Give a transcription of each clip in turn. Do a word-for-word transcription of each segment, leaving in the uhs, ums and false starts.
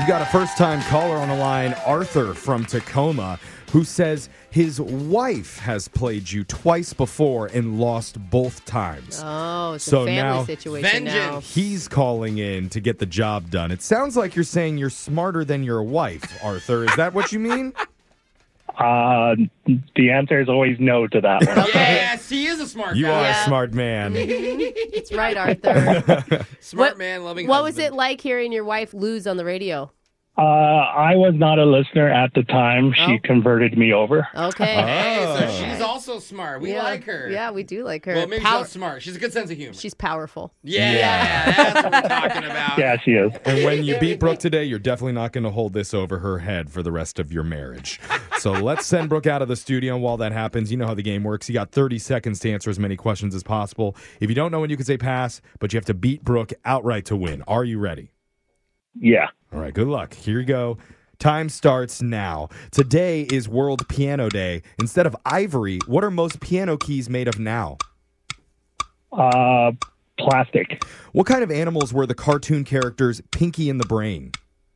We've got a first-time caller on the line, Arthur from Tacoma, who says his wife has played you twice before and lost both times. Oh, it's So a family now- situation now. Vengeance. He's calling in to get the job done. It sounds like you're saying you're smarter than your wife, Arthur. Is that what you mean? Uh, the answer is always no to that one. Yes, he is a smart You guy. are Yeah. a smart man. That's right, Arthur. Smart What- man, loving What was husband. it like hearing your wife lose on the radio? Uh, I was not a listener at the time. She Oh. converted me over. Okay. Hey, so Oh. she's also smart. We yeah. like her. Yeah, we do like her. Well, maybe Power- she's not smart. She's a good sense of humor. She's powerful. yeah, Yeah. that's what we're talking about. Yeah, she is. And when you beat Brooke today, you're definitely not going to hold this over her head for the rest of your marriage. So let's send Brooke out of the studio. And while that happens, you know how the game works. You got thirty seconds to answer as many questions as possible. If you don't know when, you can say pass, but you have to beat Brooke outright to win. Are you ready? Yeah. All right, good luck. Here you go. Time starts now. Today is World Piano Day. Instead of ivory, what are most piano keys made of now? Uh, plastic. What kind of animals were the cartoon characters Pinky and the Brain?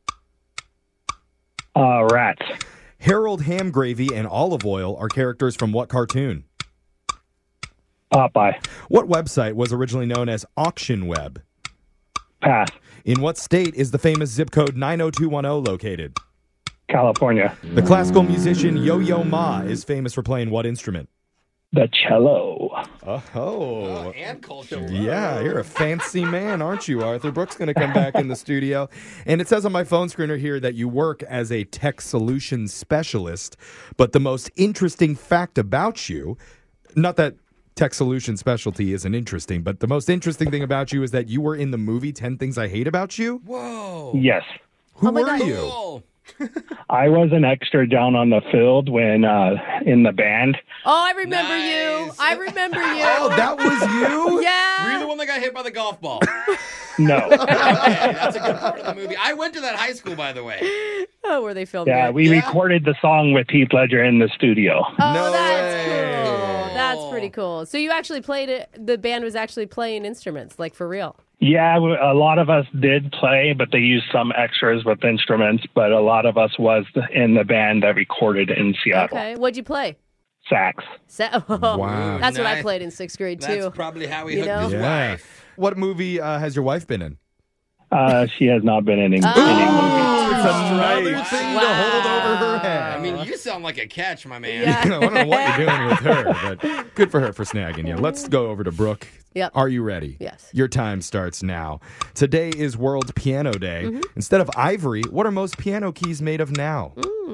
Uh, rats. Harold Ham Gravy and Olive Oil are characters from what cartoon? Popeye. What website was originally known as Auction Web? Pass. In what state is the famous zip code nine oh two one oh located? California. The classical musician Yo-Yo Ma is famous for playing what instrument? The cello. Oh, Oh, and culture. yeah, you're a fancy man, aren't you, Arthur? Brooke's going to come back in the studio. And it says on my phone screener here that you work as a tech solutions specialist. But the most interesting fact about you, not that tech solution specialty isn't interesting, but the most interesting thing about you is that you were in the movie ten Things I Hate About You. Whoa. Yes. Who Oh my were God. you? Cool. I was an extra down on the field when uh, in the band. Oh, I remember you. Nice. I remember you. Oh, that was you? yeah. Were you the one that got hit by the golf ball? No. Okay, that's a good part of the movie. I went to that high school, by the way. Oh, were they filming Yeah, it? we Yeah. recorded the song with Heath Ledger in the studio. Oh, No that's way. cool. That's pretty cool. So you actually played it. The band was actually playing instruments, like for real. Yeah, w- a lot of us did play, but they used some extras with instruments. But a lot of us was in the band that recorded in Seattle. Okay. What'd you play? Sax. Sa- Wow. That's what I Nice. played in sixth grade That's too. probably how he You hooked know? his Yeah. wife. What movie uh, has your wife been in? Uh, she has not been in any, Oh. any movies. Oh, it's another Nice. thing Wow. to hold over her head. I mean, you sound like a catch, my man. Yeah. I don't know what you're doing with her, but good for her for snagging you. Let's go over to Brooke. Yep. Are you ready? Yes. Your time starts now. Today is World Piano Day. Mm-hmm. Instead of ivory, what are most piano keys made of now?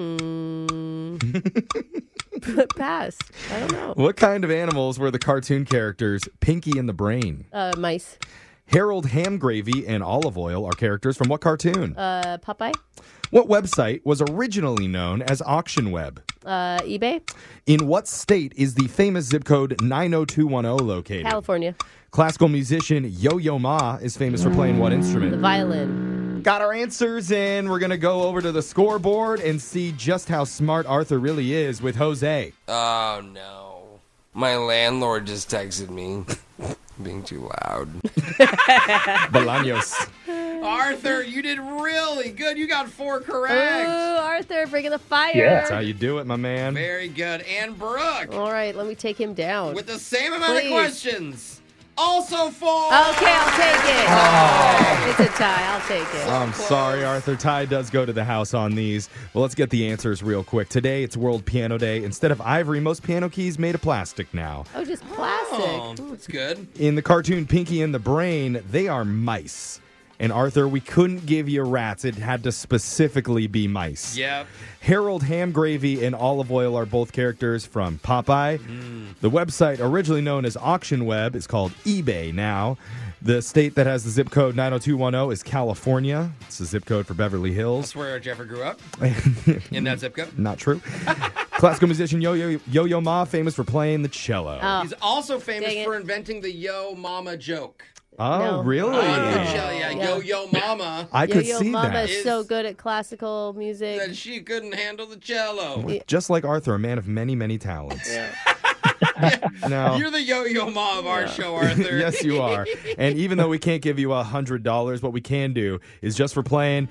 Mm. Pass. I don't know. What kind of animals were the cartoon characters Pinky and the Brain? Uh, mice. Harold Ham Gravy and Olive Oil are characters from what cartoon? Uh, Popeye. What website was originally known as Auction Web? Uh, eBay. In what state is the famous zip code nine oh two one oh located? California. Classical musician Yo-Yo Ma is famous for playing what The instrument? violin. Got our answers in. We're going to go over to the scoreboard and see just how smart Arthur really is with Jose. Oh, no. My landlord just texted me. Being too loud. Bolaños. Arthur, you did really good. You got four Ooh, correct. Arthur, bringing the fire. Yeah. That's how you do it, my man. Very good. And Brooke, All right, let me take him down. with the same amount Please. of questions. Also four. Okay, I'll take it. Oh. It's a tie. I'll take it. I'm sorry, Arthur. Ty does go to the house on these. Well, let's get the answers real quick. Today, it's World Piano Day. Instead of ivory, most piano keys made of plastic now. Oh, just plastic. Oh, that's good. In the cartoon Pinky and the Brain, they are mice. And Arthur, we couldn't give you rats. It had to specifically be mice. Yep. Harold Ham Gravy and Olive Oil are both characters from Popeye. The website, originally known as Auction Web, is called eBay now. The state that has the zip code nine oh two one oh is California. It's the zip code for Beverly Hills. That's where Jeffrey grew up. In that zip code. Not true. Classical musician Yo-Yo Yo-Yo Ma, famous for playing the cello. Oh, He's also famous Dang it. for inventing the Yo Mama joke. oh, no. really? On the Oh. cello, yeah, Yeah. Yo Yo Mama. I could Yo-Yo see Mama that. is so good at classical music. That she couldn't handle the cello. Yeah. Just like Arthur, a man of many, many talents. Now, You're the Yo Yo Ma of our show, Arthur. yes, you are. And even though we can't give you a hundred dollars, what we can do is just for playing,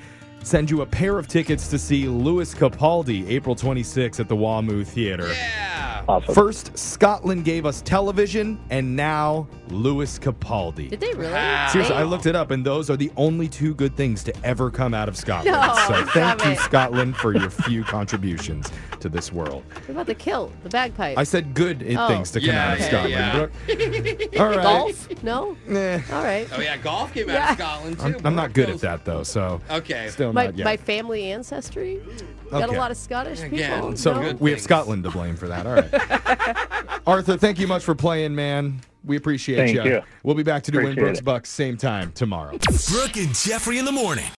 send you a pair of tickets to see Louis Capaldi April twenty-sixth at the WAMU Theater. Yeah. Awesome. First, Scotland gave us television, and now Louis Capaldi. Did they really? Wow. Seriously, I Damn. looked it up, and those are the only two good things to ever come out of Scotland. No, so stop thank you, it. Scotland, for your few contributions to this world. What about the kilt, the bagpipe? I said good Oh. things to come Yeah, out of yeah, Scotland. yeah. Brooke. All right. Golf? No? Eh, All right. Oh yeah, golf came out Yeah. of Scotland too. I'm, I'm not good at Goes- that, though, so Okay. still My, not yet. my family ancestry? Got Okay. a lot of Scottish people. Again, So no? good we have things. Scotland to blame for that. All right. Arthur, thank you much for playing, man. We appreciate Thank you. you. We'll be back to do Win Appreciate Brooks it. Bucks same time tomorrow. Brooke and Jeffrey in the morning.